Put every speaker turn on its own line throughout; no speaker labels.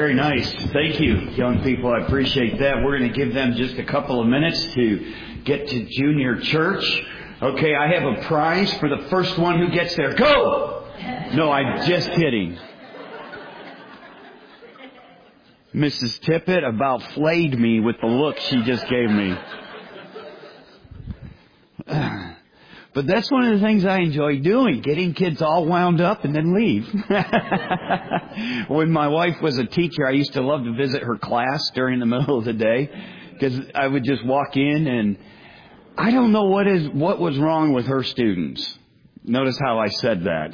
Very nice. Thank you, young people. I appreciate that. We're going to give them just a couple of minutes to get to junior church. Okay, I have a prize for the first one who gets there. Go! No, I'm just kidding. Mrs. Tippett about flayed me with the look she just gave me. But that's one of the things I enjoy doing, getting kids all wound up and then leave. When my wife was a teacher, I used to love to visit her class during the middle of the day because I would just walk in and I don't know what was wrong with her students. Notice how I said that.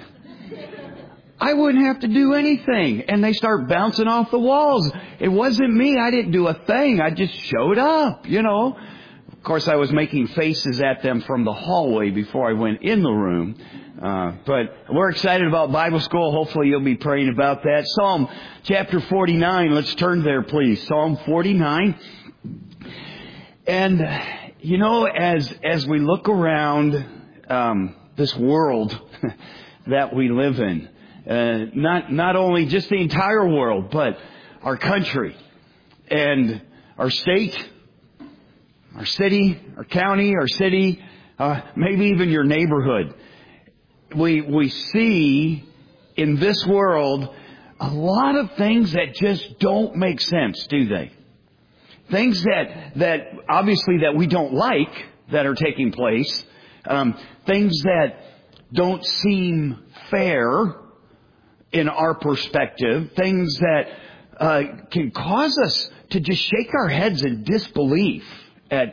I wouldn't have to do anything, and they start bouncing off the walls. It wasn't me. I didn't do a thing. I just showed up, you know. Of course, I was making faces at them from the hallway before I went in the room. But we're excited about Bible school. Hopefully you'll be praying about that. Psalm chapter 49. Let's turn there, please. Psalm 49. And, you know, as we look around this world that we live in, not only just the entire world, but our country and our state, our city, our county, our city, maybe even your neighborhood. We see in this world a lot of things that just don't make sense, do they? Things that obviously that we don't like that are taking place. Things that don't seem fair in our perspective. Things that can cause us to just shake our heads in disbelief at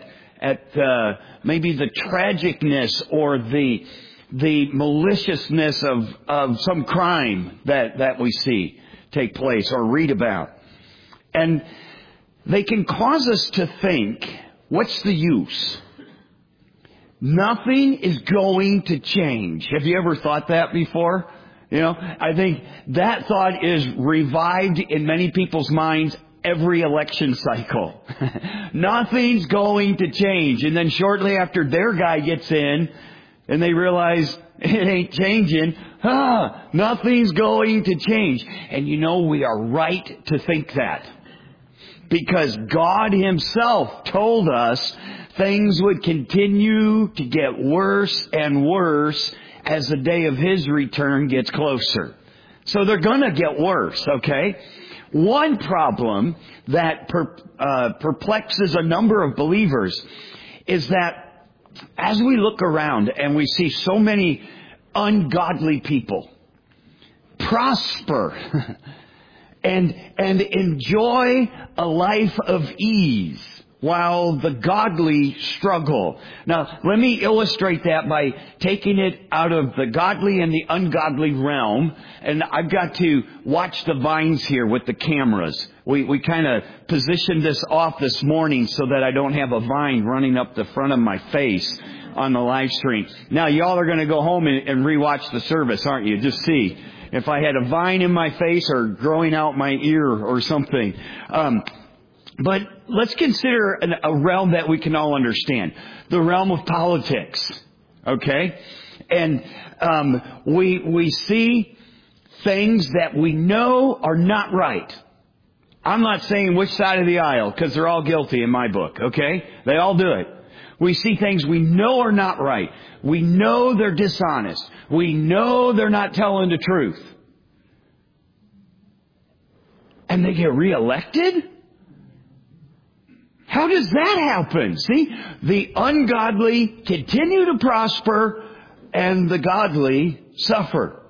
maybe the tragicness or the maliciousness of some crime that we see take place or read about. And they can cause us to think, what's the use? Nothing is going to change. Have you ever thought that before? You know, I think that thought is revived in many people's minds every election cycle. Nothing's going to change. And then shortly after their guy gets in and they realize it ain't changing, nothing's going to change. And you know, we are right to think that. Because God Himself told us things would continue to get worse and worse as the day of His return gets closer. So they're going to get worse, okay? One problem that perplexes a number of believers is that as we look around and we see so many ungodly people prosper and enjoy a life of ease while the godly struggle. Now, let me illustrate that by taking it out of the godly and the ungodly realm. And I've got to watch the vines here with the cameras. We kind of positioned this off this morning so that I don't have a vine running up the front of my face on the live stream. Now, y'all are going to go home and rewatch the service, aren't you? Just see if I had a vine in my face or growing out my ear or something. But let's consider a realm that we can all understand. The realm of politics. Okay? And we see things that we know are not right. I'm not saying which side of the aisle, because they're all guilty in my book. Okay? They all do it. We see things we know are not right. We know they're dishonest. We know they're not telling the truth. And they get reelected? How does that happen? See, the ungodly continue to prosper and the godly suffer.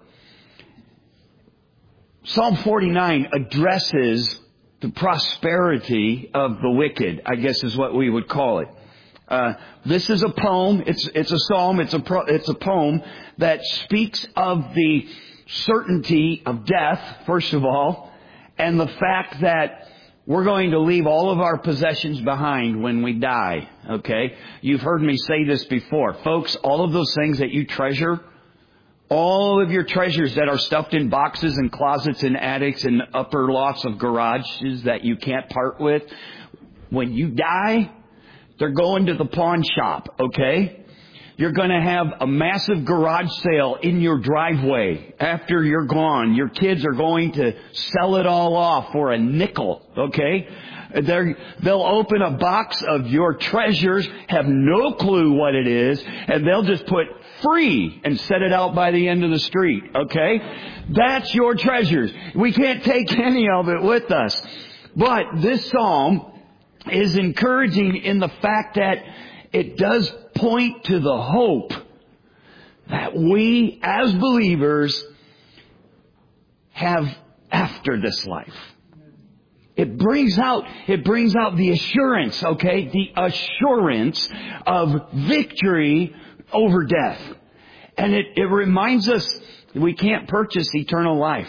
Psalm 49 addresses the prosperity of the wicked, I guess is what we would call it. This is a poem. It's a psalm. It's a poem that speaks of the certainty of death, first of all, and the fact that we're going to leave all of our possessions behind when we die, okay? You've heard me say this before. Folks, all of those things that you treasure, all of your treasures that are stuffed in boxes and closets and attics and upper lofts of garages that you can't part with, when you die, they're going to the pawn shop, okay? You're going to have a massive garage sale in your driveway after you're gone. Your kids are going to sell it all off for a nickel, okay? They'll open a box of your treasures, have no clue what it is, and they'll just put free and set it out by the end of the street, okay? That's your treasures. We can't take any of it with us. But this psalm is encouraging in the fact that it does point to the hope that we as believers have after this life. It brings out the assurance, okay? The assurance of victory over death. And it reminds us we can't purchase eternal life.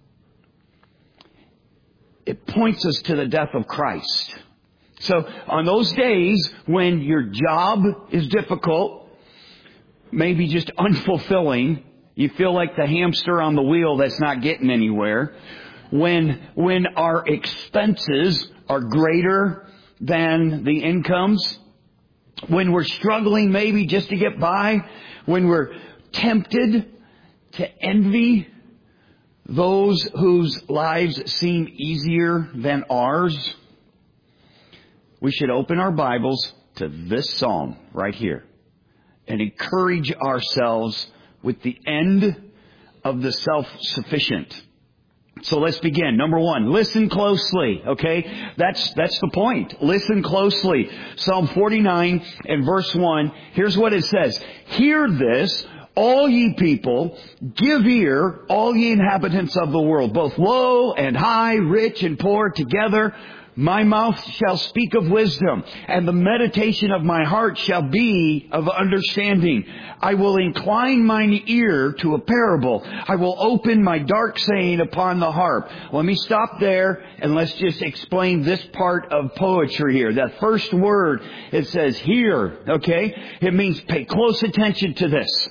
It points us to the death of Christ. So on those days when your job is difficult, maybe just unfulfilling, you feel like the hamster on the wheel that's not getting anywhere, when our expenses are greater than the incomes, when we're struggling maybe just to get by, when we're tempted to envy those whose lives seem easier than ours, we should open our Bibles to this psalm right here and encourage ourselves with the end of the self-sufficient. So let's begin. Number one, listen closely, okay? That's the point. Listen closely. Psalm 49 and verse 1, here's what it says. Hear this, all ye people, give ear, all ye inhabitants of the world, both low and high, rich and poor together. My mouth shall speak of wisdom, and the meditation of my heart shall be of understanding. I will incline mine ear to a parable. I will open my dark saying upon the harp. Let me stop there, and let's just explain this part of poetry here. That first word, it says hear, okay? It means pay close attention to this.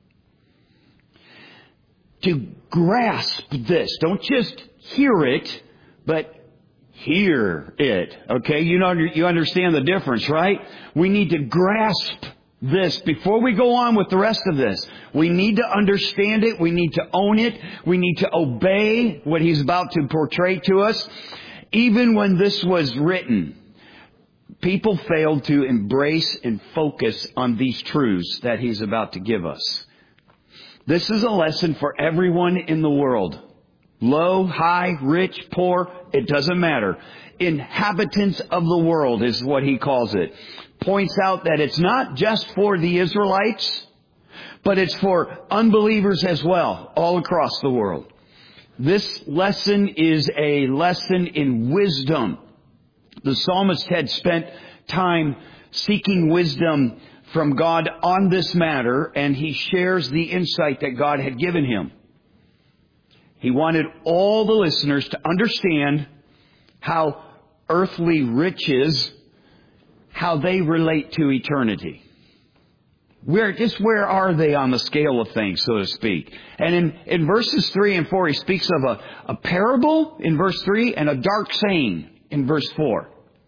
To grasp this. Don't just hear it, but hear it. Okay? You understand the difference, right? We need to grasp this before we go on with the rest of this. We need to understand it. We need to own it. We need to obey what he's about to portray to us. Even when this was written, people failed to embrace and focus on these truths that he's about to give us. This is a lesson for everyone in the world. Low, high, rich, poor, it doesn't matter. Inhabitants of the world is what he calls it. Points out that it's not just for the Israelites, but it's for unbelievers as well, all across the world. This lesson is a lesson in wisdom. The psalmist had spent time seeking wisdom from God on this matter, and he shares the insight that God had given him. He wanted all the listeners to understand how earthly riches, how they relate to eternity. Where are they on the scale of things, so to speak? And in verses 3 and 4, he speaks of a parable in verse 3 and a dark saying in verse 4.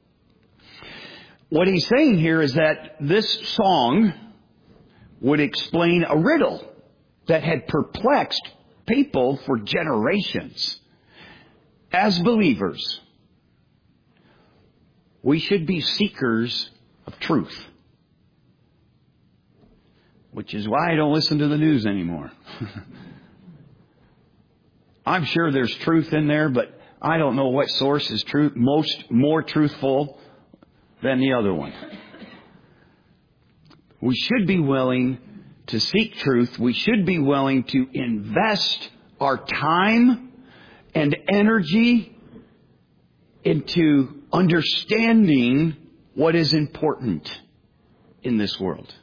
What he's saying here is that this song would explain a riddle that had perplexed people for generations. As believers, we should be seekers of truth. Which is why I don't listen to the news anymore. I'm sure there's truth in there, but I don't know what source is more truthful than the other one. We should be willing to seek truth. We should be willing to invest our time and energy into understanding what is important in this world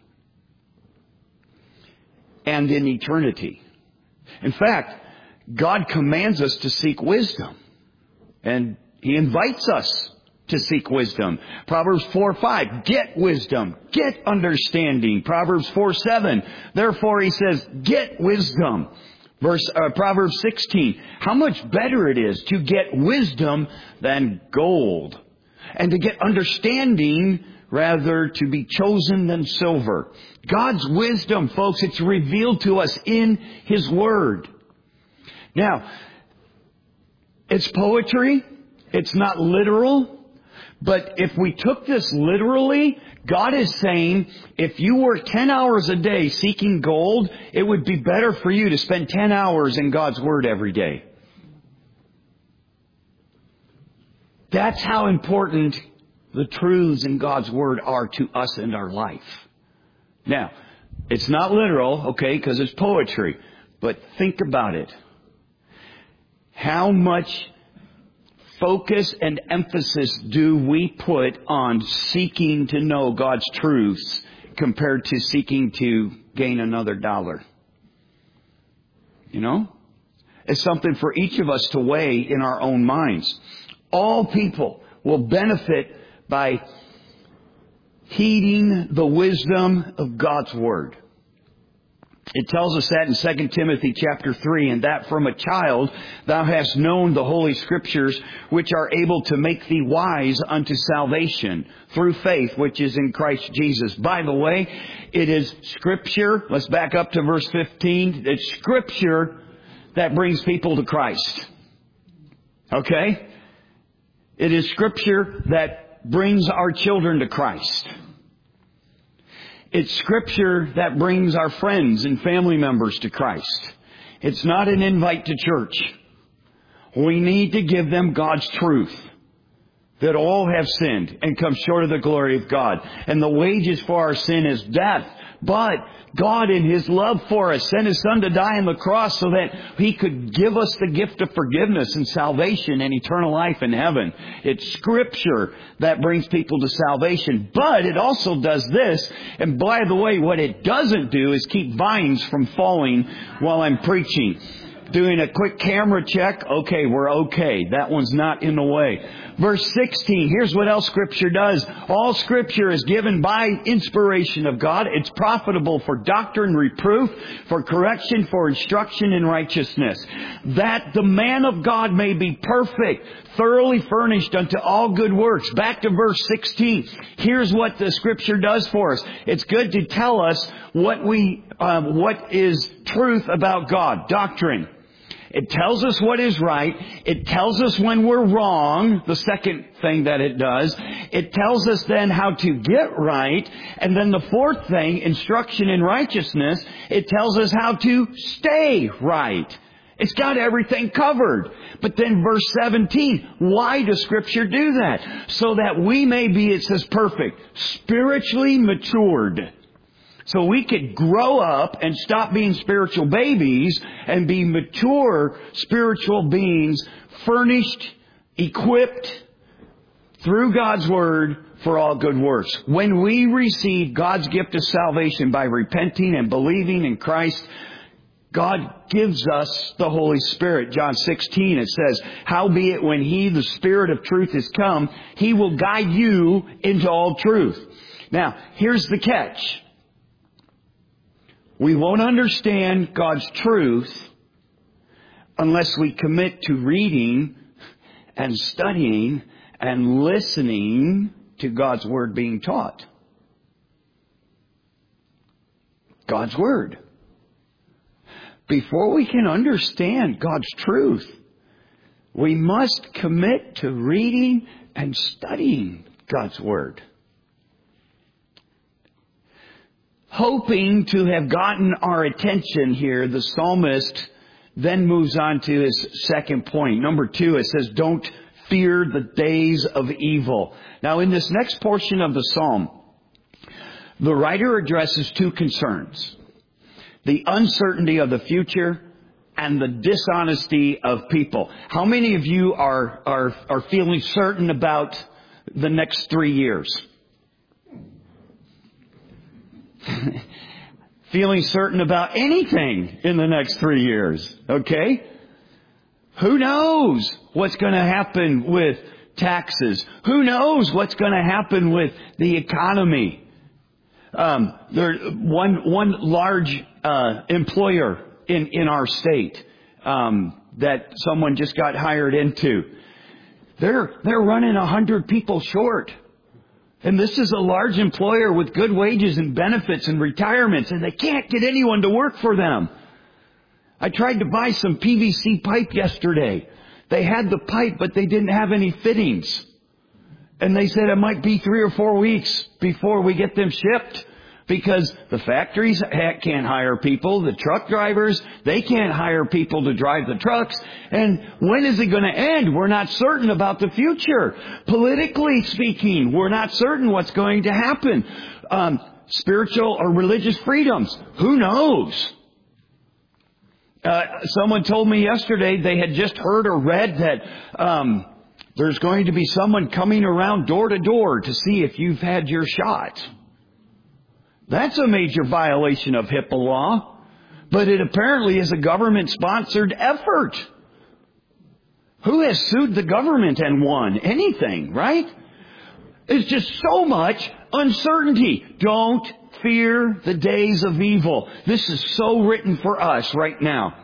and in eternity. In fact, God commands us to seek wisdom, and he invites us to seek wisdom. Proverbs 4:5, get wisdom, get understanding. Proverbs 4:7, therefore he says, get wisdom. Proverbs 16, how much better it is to get wisdom than gold, and to get understanding rather to be chosen than silver. God's wisdom, folks, it's revealed to us in His Word. Now, it's poetry. It's not literal. But if we took this literally, God is saying, if you work 10 hours a day seeking gold, it would be better for you to spend 10 hours in God's Word every day. That's how important the truths in God's Word are to us and our life. Now, it's not literal, okay, because it's poetry. But think about it. How much focus and emphasis do we put on seeking to know God's truths compared to seeking to gain another dollar? You know? It's something for each of us to weigh in our own minds. All people will benefit by heeding the wisdom of God's Word. It tells us that in 2 Timothy chapter 3, and that from a child thou hast known the Holy Scriptures, which are able to make thee wise unto salvation through faith, which is in Christ Jesus. By the way, it is Scripture. Let's back up to verse 15. It's Scripture that brings people to Christ. Okay? It is Scripture that brings our children to Christ. It's Scripture that brings our friends and family members to Christ. It's not an invite to church. We need to give them God's truth. That all have sinned and come short of the glory of God. And the wages for our sin is death. But God in His love for us sent His Son to die on the cross so that He could give us the gift of forgiveness and salvation and eternal life in heaven. It's Scripture that brings people to salvation. But it also does this. And by the way, what it doesn't do is keep vines from falling while I'm preaching. Doing a quick camera check. Okay, we're okay. That one's not in the way. Verse 16, here's what else Scripture does. All Scripture is given by inspiration of God. It's profitable for doctrine, reproof, for correction, for instruction in righteousness. That the man of God may be perfect, thoroughly furnished unto all good works. Back to verse 16. Here's what the Scripture does for us. It's good to tell us what is truth about God, doctrine. It tells us what is right. It tells us when we're wrong, the second thing that it does. It tells us then how to get right. And then the fourth thing, instruction in righteousness, it tells us how to stay right. It's got everything covered. But then verse 17, why does Scripture do that? So that we may be, it says perfect, spiritually matured. So we could grow up and stop being spiritual babies and be mature spiritual beings, furnished, equipped through God's Word for all good works. When we receive God's gift of salvation by repenting and believing in Christ, God gives us the Holy Spirit. John 16, it says, howbeit when He, the Spirit of truth, is come, He will guide you into all truth. Now, here's the catch. We won't understand God's truth unless we commit to reading and studying and listening to God's Word being taught. God's Word. Before we can understand God's truth, we must commit to reading and studying God's Word. Hoping to have gotten our attention here, the psalmist then moves on to his second point. Number 2, it says, don't fear the days of evil. Now, in this next portion of the psalm, the writer addresses 2 concerns. The uncertainty of the future and the dishonesty of people. How many of you are feeling certain about the next 3 years? Feeling certain about anything in the next 3 years. Okay? Who knows what's going to happen with taxes? Who knows what's going to happen with the economy? One large employer in our state that someone just got hired into. They're running 100 people short. And this is a large employer with good wages and benefits and retirements, and they can't get anyone to work for them. I tried to buy some PVC pipe yesterday. They had the pipe, but they didn't have any fittings. And they said it might be 3 or 4 weeks before we get them shipped. Because the factories can't hire people, the truck drivers, they can't hire people to drive the trucks. And when is it going to end? We're not certain about the future. Politically speaking, we're not certain what's going to happen. Spiritual or religious freedoms, who knows? Someone told me yesterday they had just heard or read that there's going to be someone coming around door to door to see if you've had your shot. That's a major violation of HIPAA law. But it apparently is a government-sponsored effort. Who has sued the government and won anything, right? It's just so much uncertainty. Don't fear the days of evil. This is so written for us right now.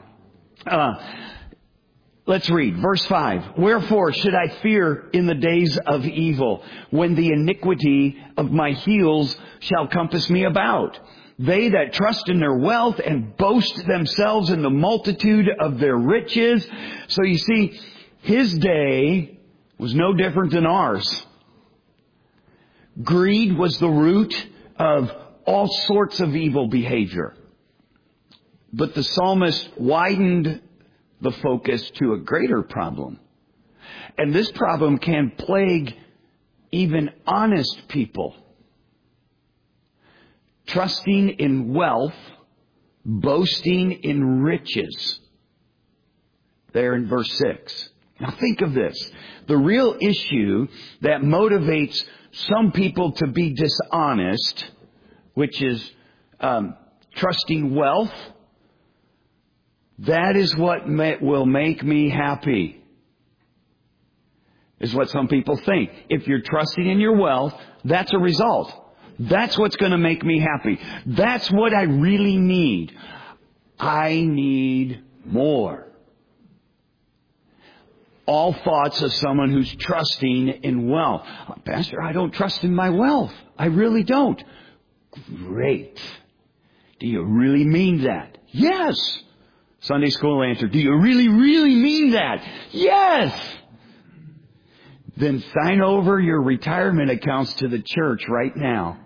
Let's read verse 5. Wherefore should I fear in the days of evil, when the iniquity of my heels shall compass me about? They that trust in their wealth and boast themselves in the multitude of their riches. So you see, his day was no different than ours. Greed was the root of all sorts of evil behavior. But the psalmist widened the focus to a greater problem. And this problem can plague even honest people. Trusting in wealth, boasting in riches. There in verse 6. Now think of this. The real issue that motivates some people to be dishonest, which is trusting wealth, that is what will make me happy, is what some people think. If you're trusting in your wealth, that's a result. That's what's going to make me happy. That's what I really need. I need more. All thoughts of someone who's trusting in wealth. Pastor, I don't trust in my wealth. I really don't. Great. Do you really mean that? Yes. Sunday school answer, do you really, really mean that? Yes! Then sign over your retirement accounts to the church right now.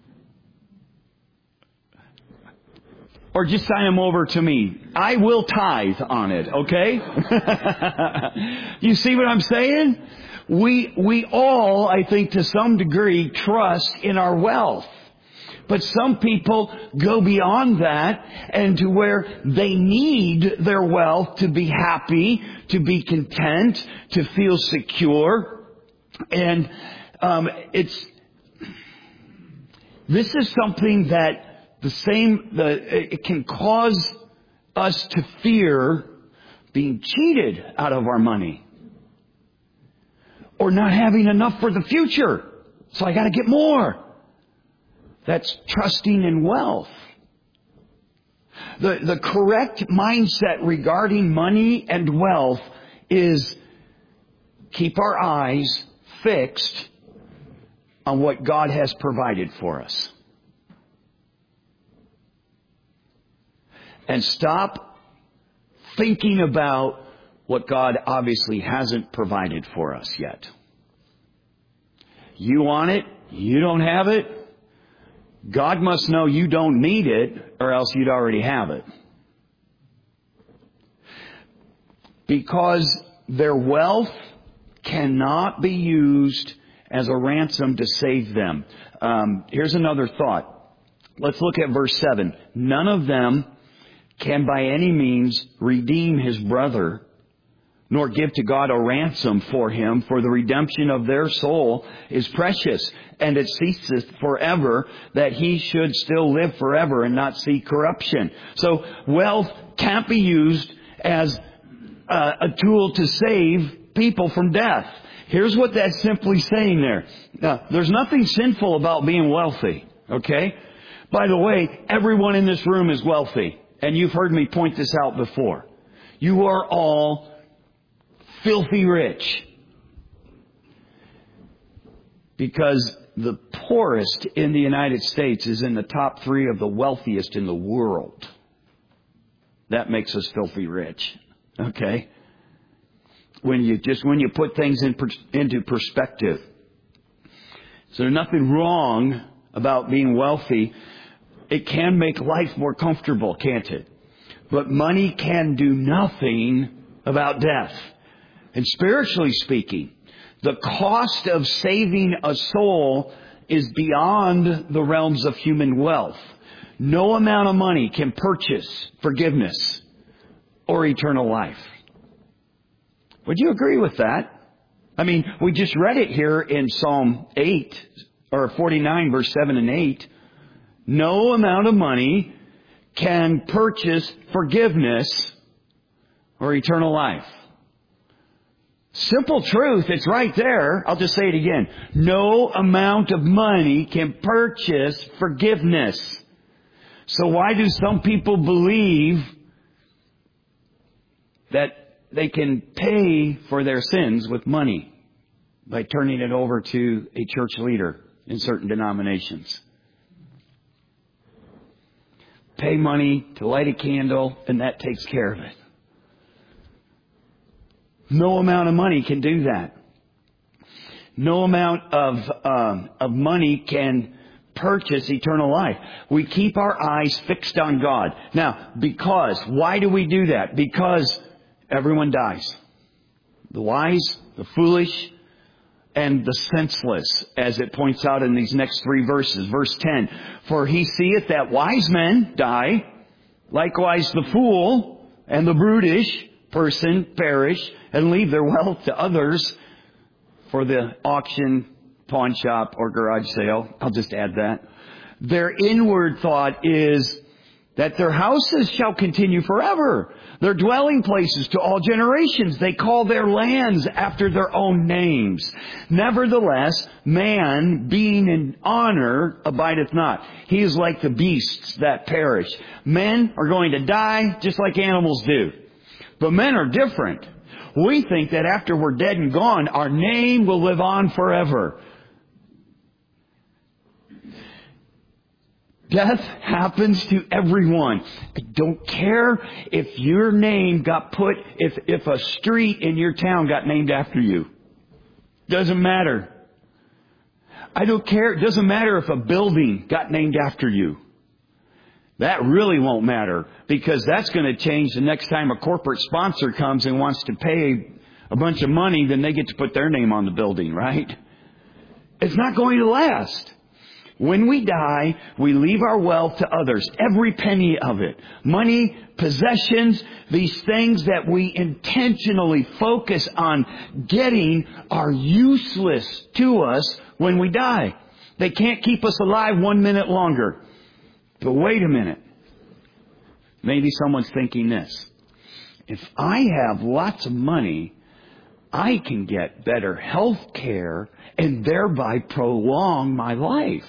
Or just sign them over to me. I will tithe on it, okay? You see what I'm saying? We all, I think to some degree, trust in our wealth. But some people go beyond that and to where they need their wealth to be happy, to be content, to feel secure. And this is something that it can cause us to fear being cheated out of our money. Or not having enough for the future. So I got to get more. That's trusting in wealth. The correct mindset regarding money and wealth is keep our eyes fixed on what God has provided for us. And stop thinking about what God obviously hasn't provided for us yet. You want it, you don't have it. God must know you don't need it, or else you'd already have it. Because their wealth cannot be used as a ransom to save them. Here's another thought. Let's look at verse 7. None of them can by any means redeem his brother, nor give to God a ransom for him, for the redemption of their soul is precious, and it ceaseth forever, that he should still live forever and not see corruption. So wealth can't be used as a tool to save people from death. Here's what that's simply saying there. Now, there's nothing sinful about being wealthy, okay? By the way, everyone in this room is wealthy, and you've heard me point this out before. You are all filthy rich. Because the poorest in the United States is in the top 3 of the wealthiest in the world. That makes us filthy rich. Okay? When you put things into perspective. So there's nothing wrong about being wealthy. It can make life more comfortable, can't it? But money can do nothing about death. And spiritually speaking, the cost of saving a soul is beyond the realms of human wealth. No amount of money can purchase forgiveness or eternal life. Would you agree with that? I mean, we just read it here in Psalm 8, or 49, verse 7 and 8. No amount of money can purchase forgiveness or eternal life. Simple truth, it's right there. I'll just say it again. No amount of money can purchase forgiveness. So why do some people believe that they can pay for their sins with money by turning it over to a church leader in certain denominations? Pay money to light a candle, and that takes care of it. No amount of money can do that. No amount of money can purchase eternal life. We keep our eyes fixed on God. Now, why do we do that? Because everyone dies. The wise, the foolish, and the senseless, as it points out in these next 3 verses. Verse 10, for he seeth that wise men die, likewise the fool and the brutish person perish, and leave their wealth to others for the auction, pawn shop, or garage sale. I'll just add that. Their inward thought is that their houses shall continue forever, their dwelling places to all generations. They call their lands after their own names. Nevertheless, man, being in honor, abideth not. He is like the beasts that perish. Men are going to die just like animals do. But men are different. We think that after we're dead and gone, our name will live on forever. Death happens to everyone. I don't care if your name got put, if a street in your town got named after you. Doesn't matter. I don't care. It doesn't matter if a building got named after you. That really won't matter, because that's going to change the next time a corporate sponsor comes and wants to pay a bunch of money, then they get to put their name on the building, right? It's not going to last. When we die, we leave our wealth to others, every penny of it. Money, possessions, these things that we intentionally focus on getting are useless to us when we die. They can't keep us alive 1 minute longer. But wait a minute. Maybe someone's thinking this. If I have lots of money, I can get better health care and thereby prolong my life.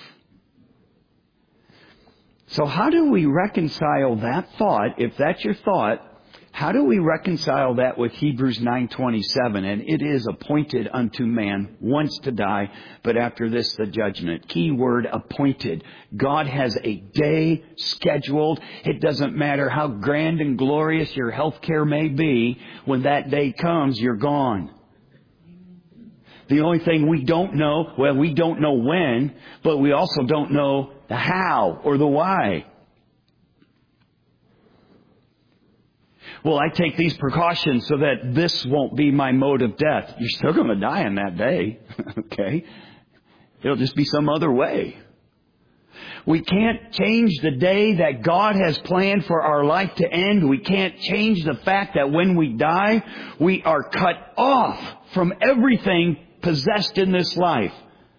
So how do we reconcile that thought? If that's your thought, how do we reconcile that with Hebrews 9:27? And it is appointed unto man once to die, but after this the judgment. Key word, appointed. God has a day scheduled. It doesn't matter how grand and glorious your health care may be. When that day comes, you're gone. The only thing we don't know, we don't know when, but we also don't know the how or the why. Well, I take these precautions so that this won't be my mode of death. You're still going to die on that day. Okay? It'll just be some other way. We can't change the day that God has planned for our life to end. We can't change the fact that when we die, we are cut off from everything possessed in this life.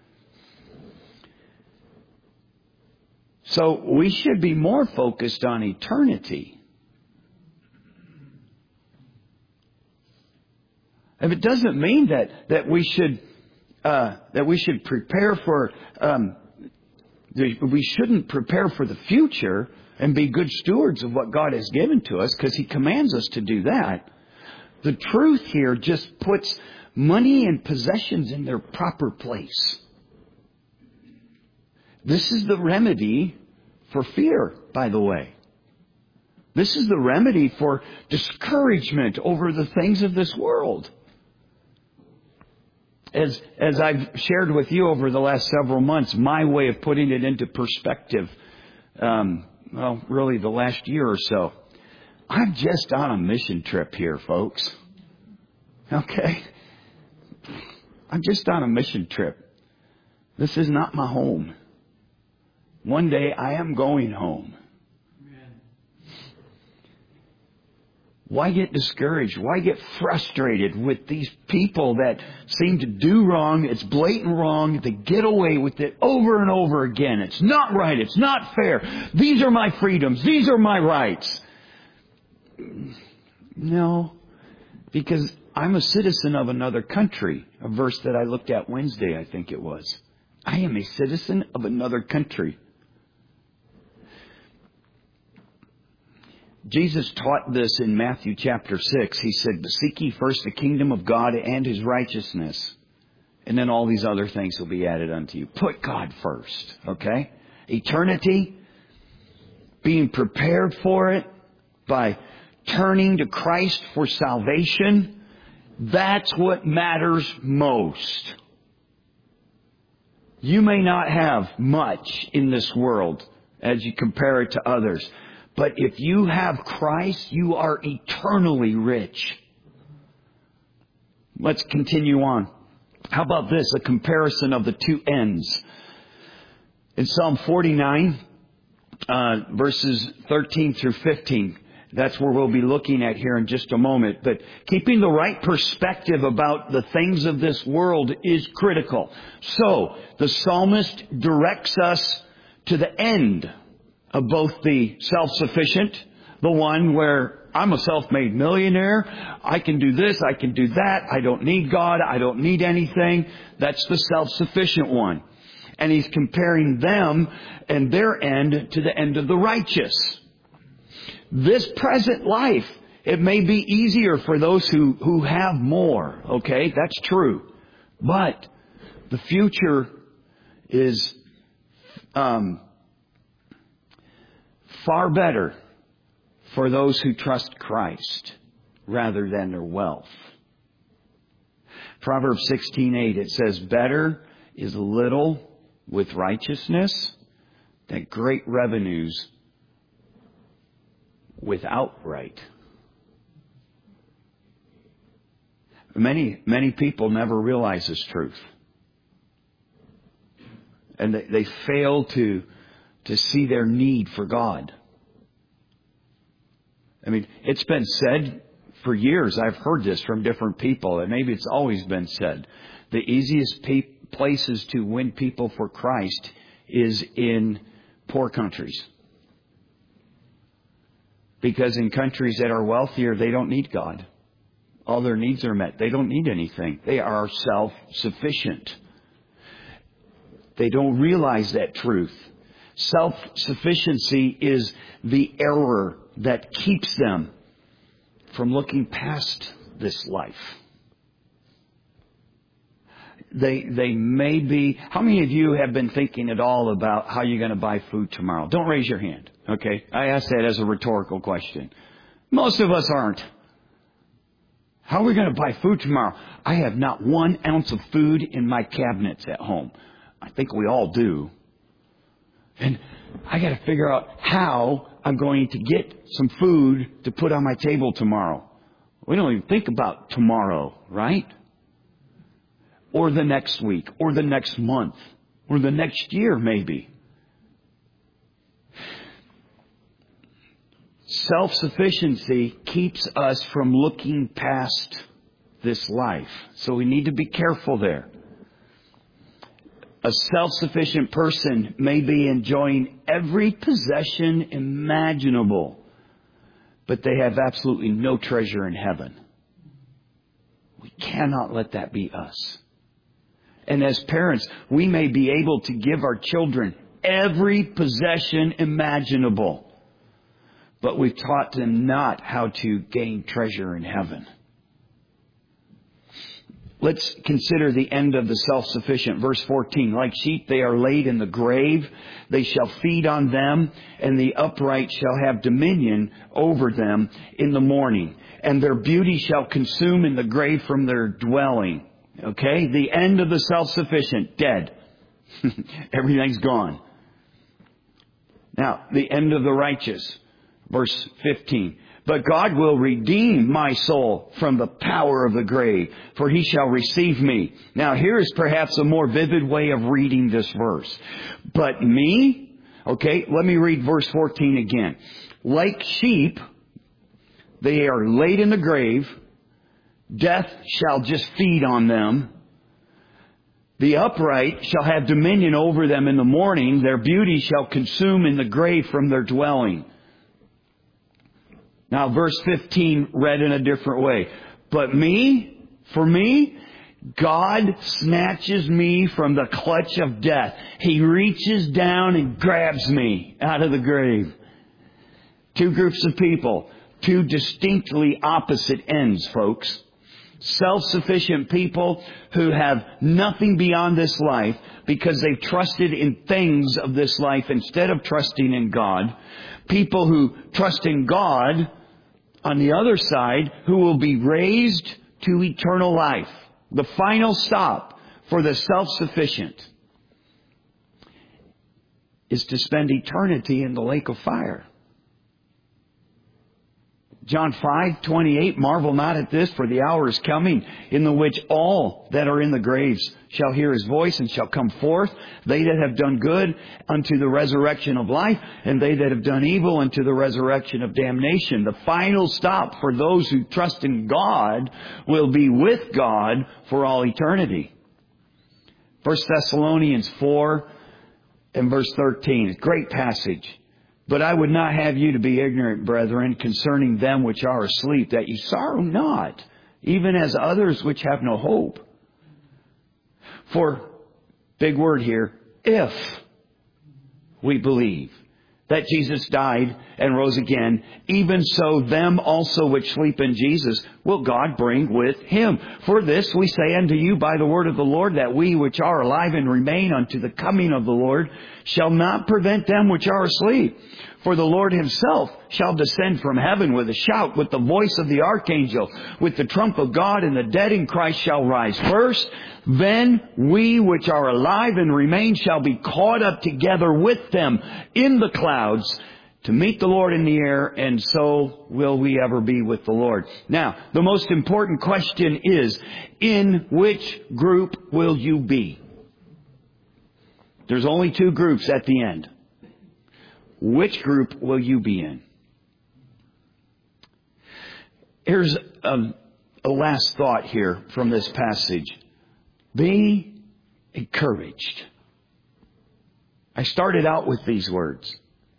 So we should be more focused on eternity. If it doesn't mean that we should prepare for we shouldn't prepare for the future and be good stewards of what God has given to us, because He commands us to do that. The truth here just puts money and possessions in their proper place. This is the remedy for fear, by the way. This is the remedy for discouragement over the things of this world. As I've shared with you over the last several months, my way of putting it into perspective, really the last year or so, I'm just on a mission trip here, folks. Okay? I'm just on a mission trip. This is not my home. One day I am going home. Why get discouraged? Why get frustrated with these people that seem to do wrong? It's blatant wrong. They get away with it over and over again. It's not right. It's not fair. These are my freedoms. These are my rights. No, because I'm a citizen of another country. A verse that I looked at Wednesday, I think it was. I am a citizen of another country. Jesus taught this in Matthew chapter 6. He said, "Seek ye first the kingdom of God and His righteousness, and then all these other things will be added unto you." Put God first, okay? Eternity, being prepared for it by turning to Christ for salvation, that's what matters most. You may not have much in this world as you compare it to others. But if you have Christ, you are eternally rich. Let's continue on. How about this? A comparison of the two ends. In Psalm 49, verses 13 through 15. That's where we'll be looking at here in just a moment. But keeping the right perspective about the things of this world is critical. So, the psalmist directs us to the end of both the self-sufficient, the one where I'm a self-made millionaire, I can do this, I can do that, I don't need God, I don't need anything. That's the self-sufficient one. And he's comparing them and their end to the end of the righteous. This present life, it may be easier for those who have more, okay? That's true. But the future is far better for those who trust Christ rather than their wealth. Proverbs 16:8, it says, "Better is little with righteousness than great revenues without right." Many people never realize this truth. And they fail to see their need for God. I mean, it's been said for years. I've heard this from different people, and maybe it's always been said. The easiest places to win people for Christ is in poor countries. Because in countries that are wealthier, they don't need God. All their needs are met. They don't need anything. They are self-sufficient. They don't realize that truth. Self-sufficiency is the error that keeps them from looking past this life. They may be... How many of you have been thinking at all about how you're going to buy food tomorrow? Don't raise your hand, okay? I ask that as a rhetorical question. Most of us aren't. How are we going to buy food tomorrow? I have not 1 ounce of food in my cabinets at home. I think we all do. And I got to figure out how I'm going to get some food to put on my table tomorrow. We don't even think about tomorrow, right? Or the next week, or the next month, or the next year maybe. Self-sufficiency keeps us from looking past this life. So we need to be careful there. A self-sufficient person may be enjoying every possession imaginable, but they have absolutely no treasure in heaven. We cannot let that be us. And as parents, we may be able to give our children every possession imaginable, but we've taught them not how to gain treasure in heaven. Let's consider the end of the self-sufficient. Verse 14, like sheep they are laid in the grave. They shall feed on them, and the upright shall have dominion over them in the morning. And their beauty shall consume in the grave from their dwelling. Okay? The end of the self-sufficient, dead. Everything's gone. Now, the end of the righteous. Verse 15. But God will redeem my soul from the power of the grave, for he shall receive me. Now here is perhaps a more vivid way of reading this verse. But me, okay, let me read verse 14 again. Like sheep, they are laid in the grave. Death shall just feed on them. The upright shall have dominion over them in the morning. Their beauty shall consume in the grave from their dwelling. Now, verse 15 read in a different way. But me, for me, God snatches me from the clutch of death. He reaches down and grabs me out of the grave. Two groups of people. Two distinctly opposite ends, folks. Self-sufficient people who have nothing beyond this life because they've trusted in things of this life instead of trusting in God. People who trust in God, on the other side, who will be raised to eternal life. The final stop for the self-sufficient is to spend eternity in the lake of fire. John 5:28, marvel not at this, for the hour is coming in the which all that are in the graves shall hear his voice and shall come forth, they that have done good unto the resurrection of life, and they that have done evil unto the resurrection of damnation. The final stop for those who trust in God will be with God for all eternity. 1 Thessalonians 4 and verse 13, a great passage. But I would not have you to be ignorant, brethren, concerning them which are asleep, that you sorrow not, even as others which have no hope. For, big word here, if we believe that Jesus died and rose again, even so them also which sleep in Jesus will God bring with him. For this we say unto you by the word of the Lord, that we which are alive and remain unto the coming of the Lord shall not prevent them which are asleep. For the Lord himself shall descend from heaven with a shout, with the voice of the archangel, with the trump of God, and the dead in Christ shall rise first. Then we which are alive and remain shall be caught up together with them in the clouds to meet the Lord in the air, and so will we ever be with the Lord. Now, the most important question is, in which group will you be? There's only two groups at the end. Which group will you be in? Here's a last thought here from this passage. Be encouraged. I started out with these words.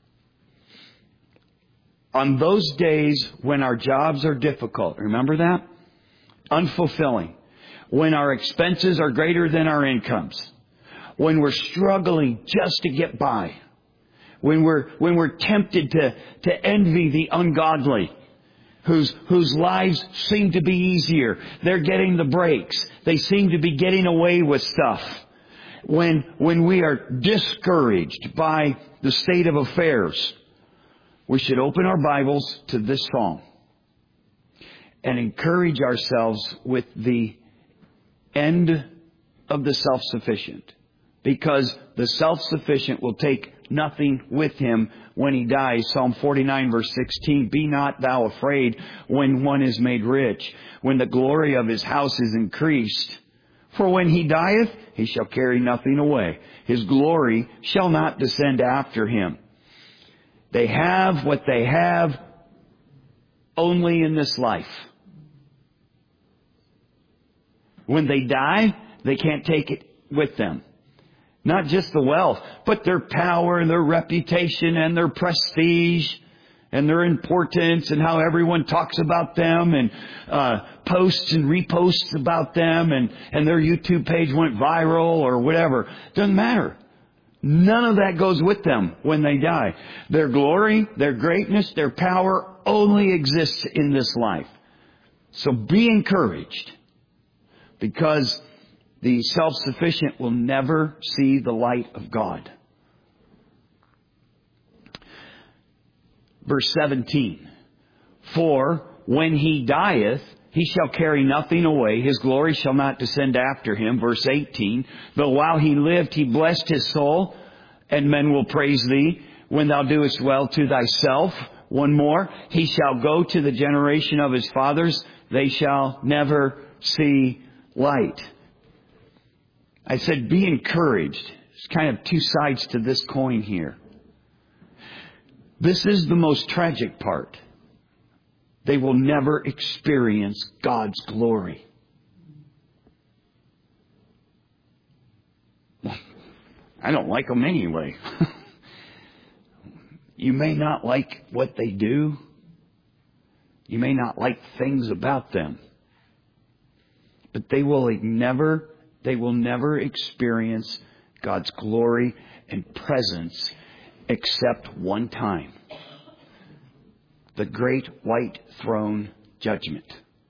On those days when our jobs are difficult, remember that? Unfulfilling. When our expenses are greater than our incomes. When we're struggling just to get by. When we're tempted to envy the ungodly, whose lives seem to be easier. They're getting the breaks. They seem to be getting away with stuff. When we are discouraged by the state of affairs, we should open our Bibles to this psalm and encourage ourselves with the end of the self-sufficient. Because the self-sufficient will take nothing with him when he dies. Psalm 49 verse 16, be not thou afraid when one is made rich, when the glory of his house is increased. For when he dieth, he shall carry nothing away. His glory shall not descend after him. They have what they have only in this life. When they die, they can't take it with them. Not just the wealth, but their power and their reputation and their prestige and their importance and how everyone talks about them and posts and reposts about them and their YouTube page went viral or whatever. Doesn't matter. None of that goes with them when they die. Their glory, their greatness, their power only exists in this life. So be encouraged. Because the self-sufficient will never see the light of God. Verse 17. For when he dieth, he shall carry nothing away. His glory shall not descend after him. Verse 18. Though while he lived, he blessed his soul, and men will praise thee when thou doest well to thyself. One more. He shall go to the generation of his fathers. They shall never see light. I said, be encouraged. There's kind of two sides to this coin here. This is the most tragic part. They will never experience God's glory. I don't like them anyway. You may not like what they do. You may not like things about them. But they will never experience God's glory and presence except one time. The great white throne judgment.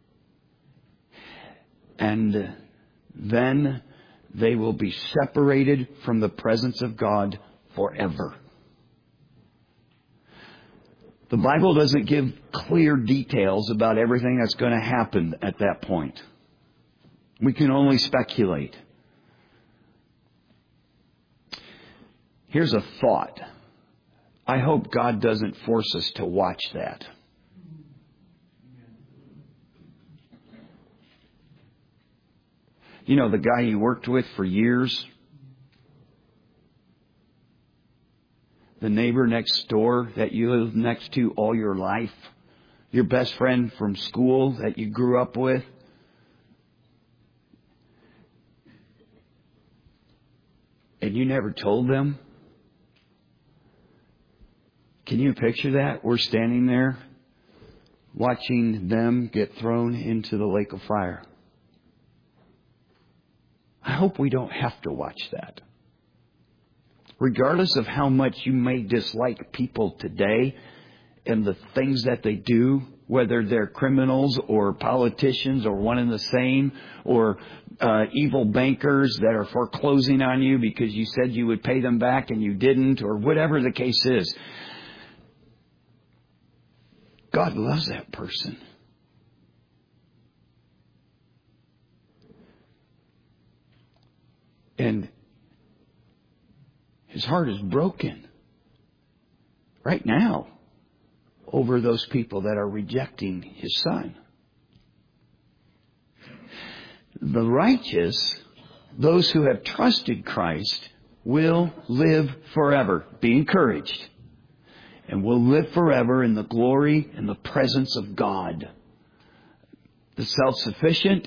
And then they will be separated from the presence of God forever. The Bible doesn't give clear details about everything that's going to happen at that point. We can only speculate. Here's a thought. I hope God doesn't force us to watch that. You know, the guy you worked with for years, the neighbor next door that you lived next to all your life, your best friend from school that you grew up with, and you never told them. Can you picture that? We're standing there watching them get thrown into the lake of fire. I hope we don't have to watch that. Regardless of how much you may dislike people today and the things that they do, whether they're criminals or politicians or one and the same, or evil bankers that are foreclosing on you because you said you would pay them back and you didn't, or whatever the case is. God loves that person. And his heart is broken right now over those people that are rejecting his Son. The righteous, those who have trusted Christ, will live forever. Be encouraged. And will live forever in the glory and the presence of God. The self-sufficient,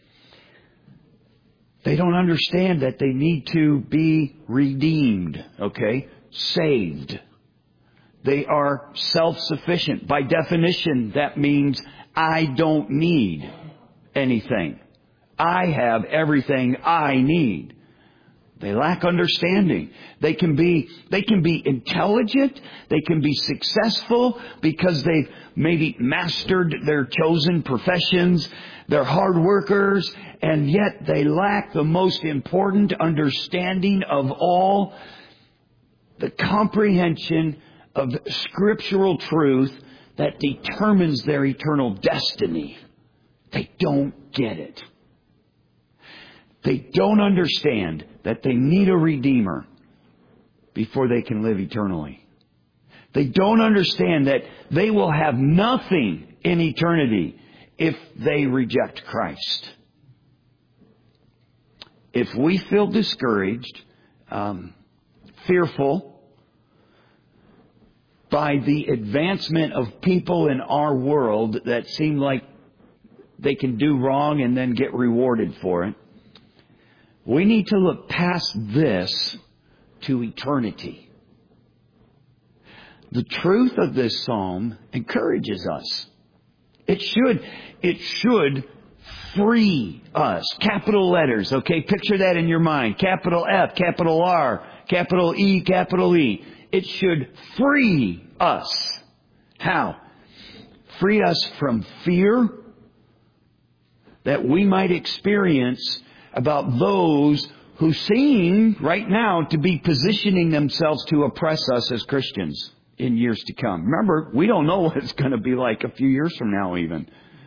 they don't understand that they need to be redeemed, okay? Saved. They are self-sufficient. By definition, that means I don't need anything. I have everything I need. They lack understanding. They can be intelligent. They can be successful because they've maybe mastered their chosen professions. They're hard workers, and yet they lack the most important understanding of all, the comprehension of scriptural truth that determines their eternal destiny. They don't get it. They don't understand that they need a Redeemer before they can live eternally. They don't understand that they will have nothing in eternity if they reject Christ. If we feel discouraged, fearful by the advancement of people in our world that seem like they can do wrong and then get rewarded for it, we need to look past this to eternity. The truth of this psalm encourages us. It should free us. Capital letters, okay? Picture that in your mind. Capital F, capital R, capital E, capital E. It should free us. How? Free us from fear. that we might experience about those who seem right now to be positioning themselves to oppress us as Christians in years to come. Remember, we don't know what it's going to be like a few years from now even.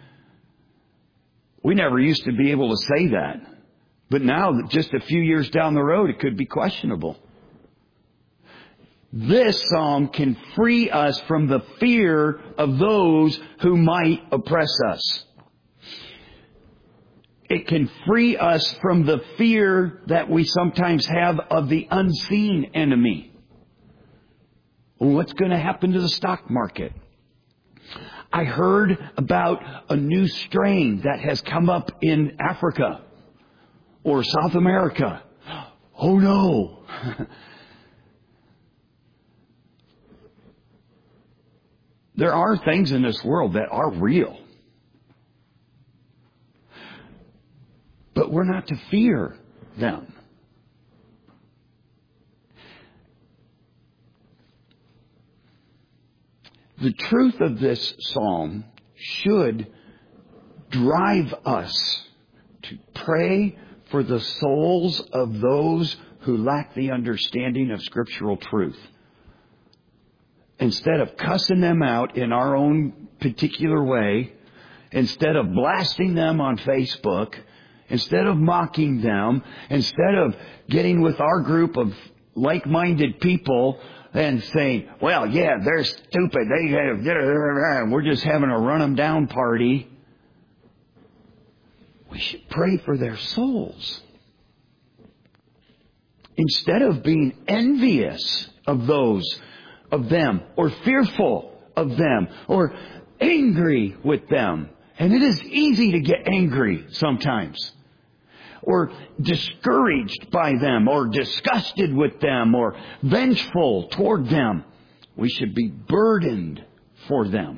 We never used to be able to say that. But now, just a few years down the road, it could be questionable. This psalm can free us from the fear of those who might oppress us. It can free us from the fear that we sometimes have of the unseen enemy. What's going to happen to the stock market? I heard about a new strain that has come up in Africa or South America. Oh no! There are things in this world that are real. But we're not to fear them. The truth of this psalm should drive us to pray for the souls of those who lack the understanding of scriptural truth. Instead of cussing them out in our own particular way, instead of blasting them on Facebook, instead of mocking them, instead of getting with our group of like-minded people and saying, well, yeah, they're stupid. We're just having a run-them-down party. We should pray for their souls. Instead of being envious of them, or fearful of them, or angry with them. And it is easy to get angry sometimes, or discouraged by them, or disgusted with them, or vengeful toward them. We should be burdened for them.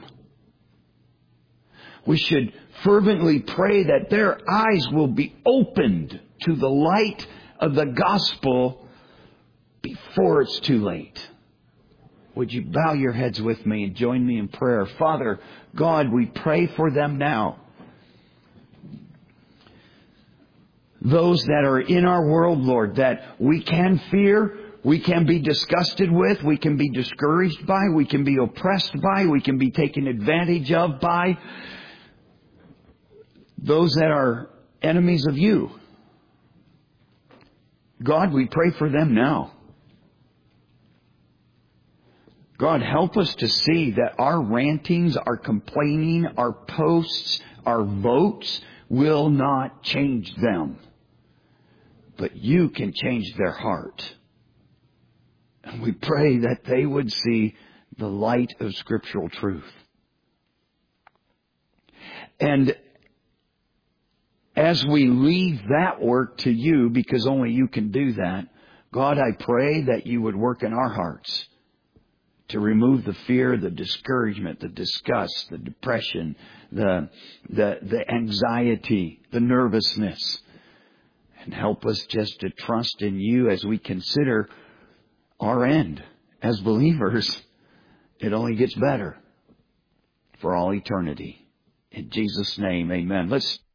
We should fervently pray that their eyes will be opened to the light of the gospel before it's too late. Would you bow your heads with me and join me in prayer? Father, God, we pray for them now. Those that are in our world, Lord, that we can fear, we can be disgusted with, we can be discouraged by, we can be oppressed by, we can be taken advantage of by. Those that are enemies of you. God, we pray for them now. God, help us to see that our rantings, our complaining, our posts, our votes will not change them. But you can change their heart. And we pray that they would see the light of scriptural truth. And as we leave that work to you, because only you can do that, God, I pray that you would work in our hearts to remove the fear, the discouragement, the disgust, the depression, the anxiety, the nervousness. And help us just to trust in you as we consider our end. As believers, it only gets better for all eternity. In Jesus' name, amen. Let's